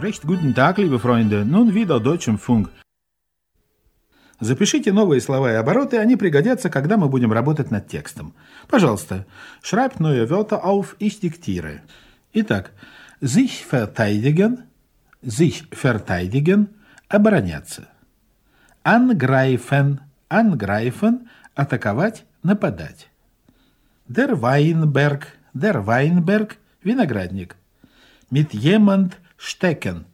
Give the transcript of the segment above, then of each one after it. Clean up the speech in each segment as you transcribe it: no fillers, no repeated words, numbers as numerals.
Recht guten Tag, liebe Freunde. Nun wieder Deutschem Funk. Запишите новые слова и обороты, они пригодятся, когда мы будем работать над текстом. Пожалуйста, schreibt neue Wörter auf, ich diktiere. Итак, sich verteidigen, обороняться. Angreifen, атаковать, нападать. Der Weinberg, виноградник. Mit jemand stecken,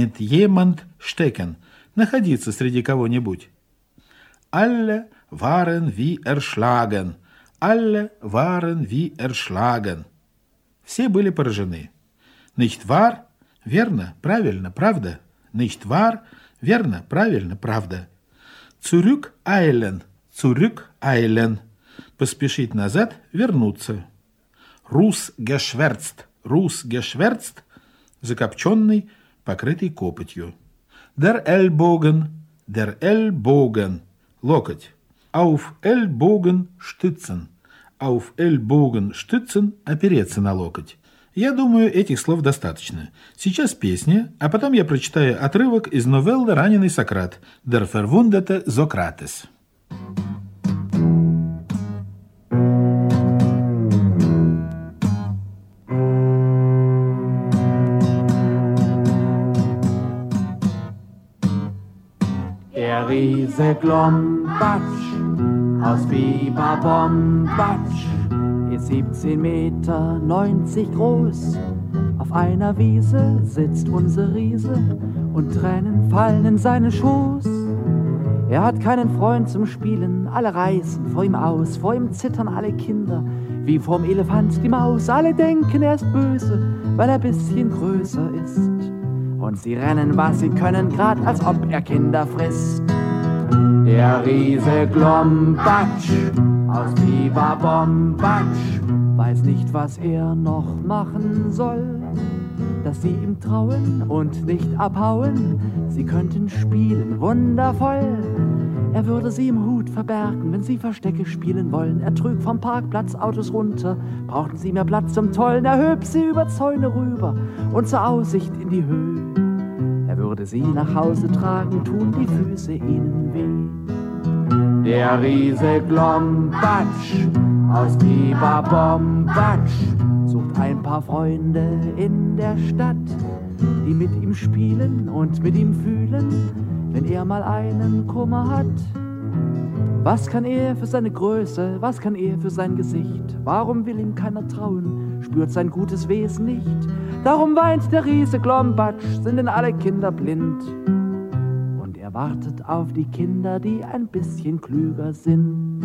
находиться среди кого-нибудь. Alle waren wie erschlagen. Все были поражены. Nicht wahr? Верно, правильно, правда. Nicht wahr? Верно, правильно, правда. Zurückeilen. Поспешить назад, вернуться. Rußgeschwärzt. Закопченный, покрытый копотью. Der Ellbogen. Локоть. Auf Ellbogen stützen. Опереться на локоть. Я думаю, этих слов достаточно. Сейчас песня, а потом я прочитаю отрывок из новеллы «Раненый Сократ» Der verwundete Sokrates. Der Riese Glombatsch aus Biber-Bombatsch ist 17,90 Meter groß. Auf einer Wiese sitzt unser Riese und Tränen fallen in seinen Schoß. Er hat keinen Freund zum Spielen, alle reißen vor ihm aus, vor ihm zittern alle Kinder, wie vorm Elefant die Maus. Alle denken, er ist böse, weil er ein bisschen größer ist. Und sie rennen, was sie können, grad als ob er Kinder frisst. Der Riese Glombatsch aus Biber-Bombatsch weiß nicht, was er noch machen soll, dass sie ihm trauen und nicht abhauen. Sie könnten spielen, wundervoll. Er würde sie im Hut verbergen, wenn sie Verstecke spielen wollen. Er trüg vom Parkplatz Autos runter, brauchten sie mehr Platz zum Tollen. Er höb sie über Zäune rüber und zur Aussicht in die Höhe. Er würde sie nach Hause tragen, tun die Füße ihnen weh. Der Riese Glombatsch aus Biber-Bombatsch sucht ein paar Freunde in der Stadt, die mit ihm spielen und mit ihm fühlen, wenn er mal einen Kummer hat. Was kann er für seine Größe, was kann er für sein Gesicht? Warum will ihm keiner trauen, spürt sein gutes Wesen nicht? Darum weint der Riese Glombatsch, sind denn alle Kinder blind? Und er wartet auf die Kinder, die ein bisschen klüger sind.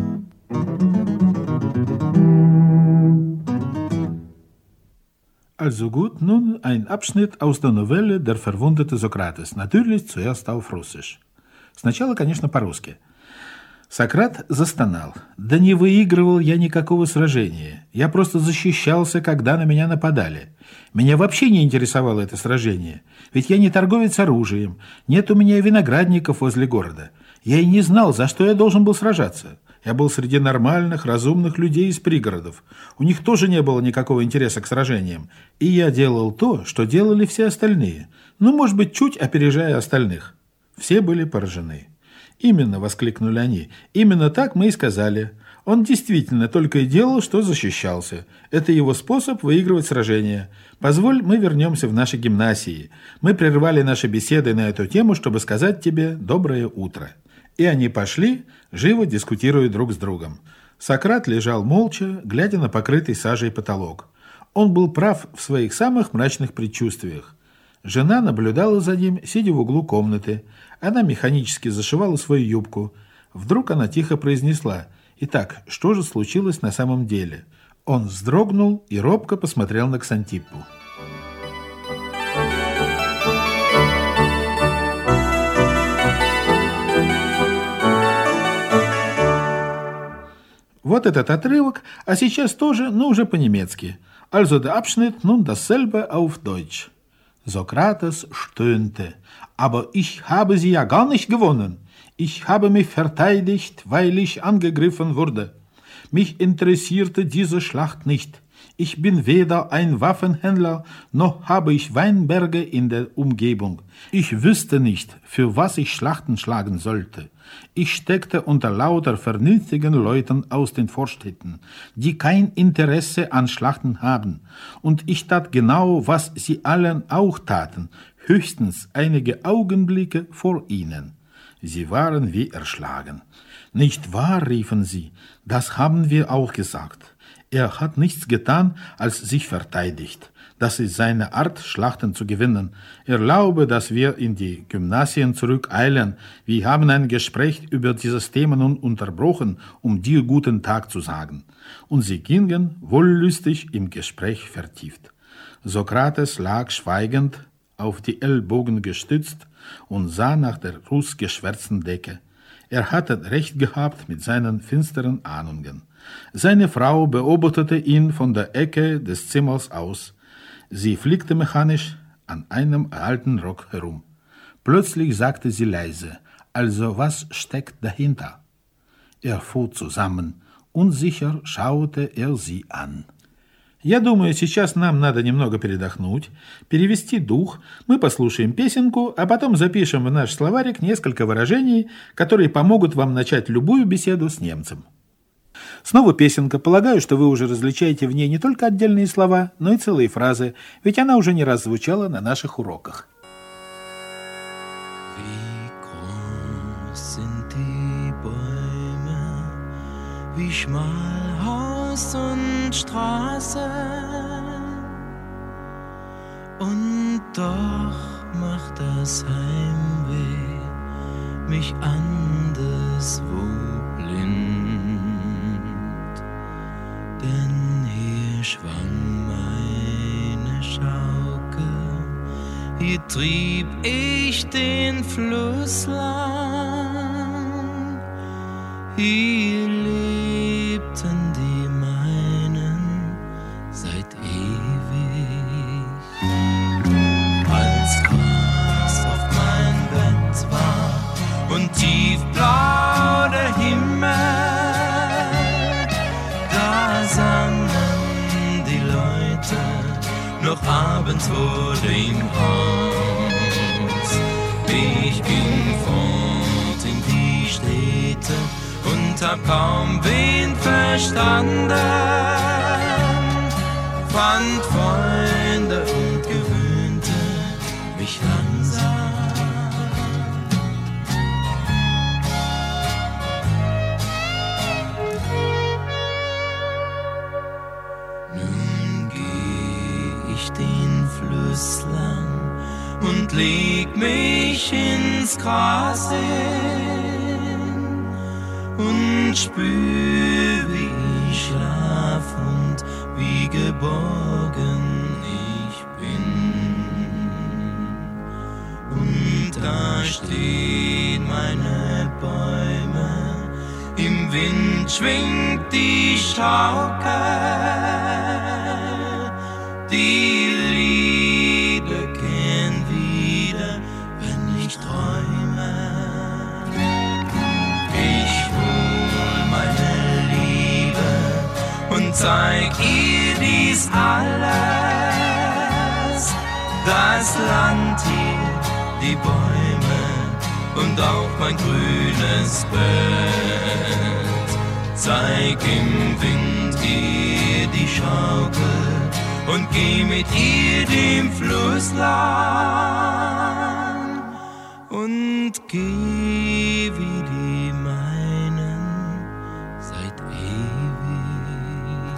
Also gut, nun ein Abschnitt aus der Novelle «Der verwundete Sokrates». Natürlich zuerst auf Russisch. Сначала, конечно, по-русски. Сократ застонал. «Да не выигрывал я никакого сражения. Я просто защищался, когда на меня нападали. Меня вообще не интересовало это сражение. Ведь я не торговец оружием. Нет у меня виноградников возле города. Я и не знал, за что я должен был сражаться. Я был среди нормальных, разумных людей из пригородов. У них тоже не было никакого интереса к сражениям. И я делал то, что делали все остальные. Ну, может быть, чуть опережая остальных». Все были поражены. «Именно», — воскликнули они, — «именно так мы и сказали. Он действительно только и делал, что защищался. Это его способ выигрывать сражения. Позволь, мы вернемся в наши гимнасии. Мы прервали наши беседы на эту тему, чтобы сказать тебе доброе утро». И они пошли, живо дискутируя друг с другом. Сократ лежал молча, глядя на покрытый сажей потолок. Он был прав в своих самых мрачных предчувствиях. Жена наблюдала за ним, сидя в углу комнаты. Она механически зашивала свою юбку. Вдруг она тихо произнесла: «Итак, что же случилось на самом деле?» Он вздрогнул и робко посмотрел на Ксантиппу. Вот этот отрывок, а сейчас тоже, но уже по-немецки. Also der Abschnitt nun dasselbe auf Deutsch. Sokrates stöhnte. Aber ich habe sie ja gar nicht gewonnen. Ich habe mich verteidigt, weil ich angegriffen wurde. Mich interessierte diese Schlacht nicht. Ich bin weder ein Waffenhändler, noch habe ich Weinberge in der Umgebung. Ich wüsste nicht, für was ich Schlachten schlagen sollte. Ich steckte unter lauter vernünftigen Leuten aus den Vorstädten, die kein Interesse an Schlachten haben. Und ich tat genau, was sie allen auch taten, höchstens einige Augenblicke vor ihnen. Sie waren wie erschlagen. »Nicht wahr«, riefen sie, »das haben wir auch gesagt. Er hat nichts getan, als sich verteidigt. Das ist seine Art, Schlachten zu gewinnen. Erlaube, dass wir in die Gymnasien zurückeilen. Wir haben ein Gespräch über dieses Thema nun unterbrochen, um dir guten Tag zu sagen.« Und sie gingen, wollüstig im Gespräch vertieft. Sokrates lag schweigend, auf die Ellbogen gestützt und sah nach der rußgeschwärzten Decke. Er hatte recht gehabt mit seinen finsteren Ahnungen. Seine Frau beobachtete ihn von der Ecke des Zimmers aus. Sie flickte mechanisch an einem alten Rock herum. Plötzlich sagte sie leise, »Also was steckt dahinter?« Er fuhr zusammen. Unsicher schaute er sie an. «Я думаю, сейчас нам надо немного передохнуть, перевести дух. Мы послушаем песенку, а потом запишем в наш словарик несколько выражений, которые помогут вам начать любую беседу с немцем». Снова песенка. Полагаю, что вы уже различаете в ней не только отдельные слова, но и целые фразы, ведь она уже не раз звучала на наших уроках. Wie groß sind die Bäume, wie schmal Haus und Straße, und doch macht das Heimweh mich anderswo blind, denn hier schwang meine Schaukel, hier trieb ich den Fluss lang, hier lebten die meinen seit ewig. Als Gras auf mein Bett war und tiefblau der Himmel, da sangen die Leute noch abends vor dem Haus. Ich ging fort in die Städte und hab kaum wen verstanden, fand Freunde und gewöhnte mich langsam. Nun geh ich den Fluss lang und leg mich ins Gras hin und spür, wie ich schlaf und wie geborgen ich bin. Und da stehen meine Bäume, im Wind schwingt die Schaukel, die Liebe kehren wieder, wenn ich träume. Ich hol meine Liebe und zeig ihr dies alles, das Land hier, die Bäume und auch mein grünes Bett. Zeig im Wind ihr die Schaukel und geh mit ihr dem Fluss lang und geh wie die meinen seit ewig.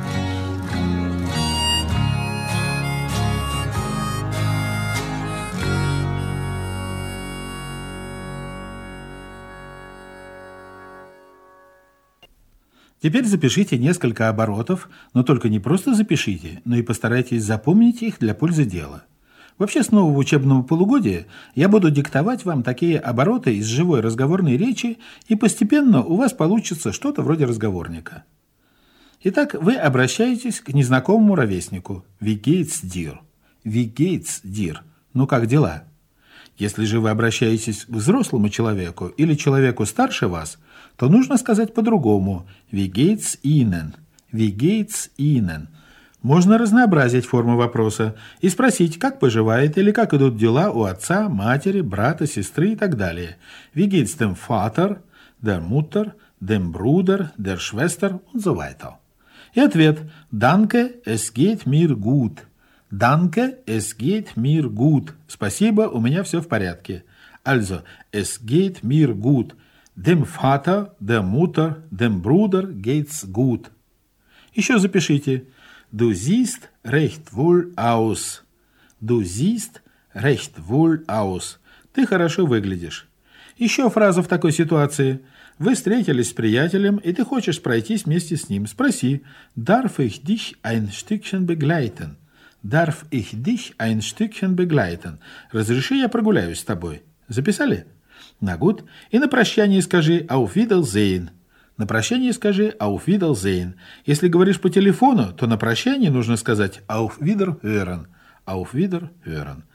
Теперь запишите несколько оборотов, но только не просто запишите, но и постарайтесь запомнить их для пользы дела. Вообще, с нового учебного полугодия я буду диктовать вам такие обороты из живой разговорной речи, и постепенно у вас получится что-то вроде разговорника. Итак, вы обращаетесь к незнакомому ровеснику. Wie geht's dir? Wie geht's dir? Ну, как дела? Если же вы обращаетесь к взрослому человеку или человеку старше вас, то нужно сказать по-другому. Wie geht's Ihnen? Wie geht's Ihnen? Можно разнообразить форму вопроса и спросить, как поживает или как идут дела у отца, матери, брата, сестры и так далее. Wie geht's dem Vater, der Mutter, dem Bruder, der Schwester und so weiter. И ответ: Danke, es geht mir gut. Danke, es geht mir gut. Спасибо, у меня все в порядке. Also, es geht mir gut. Dem Vater, der Mutter, dem Bruder geht's gut. Еще запишите. Du siehst recht wohl aus. Du siehst recht wohl aus. Ты хорошо выглядишь. Еще фраза в такой ситуации. Вы встретились с приятелем, и ты хочешь пройтись вместе с ним. Спроси: Darf ich dich ein Stückchen begleiten? Darf ich dich ein Stückchen begleiten? Разреши, я прогуляюсь с тобой. Записали? На gut. И на прощание скажи Auf Wiedersehen. На прощание скажи Auf Wiedersehen. Если говоришь по телефону, то на прощание нужно сказать Auf Wiederhören. Auf Wiederhören.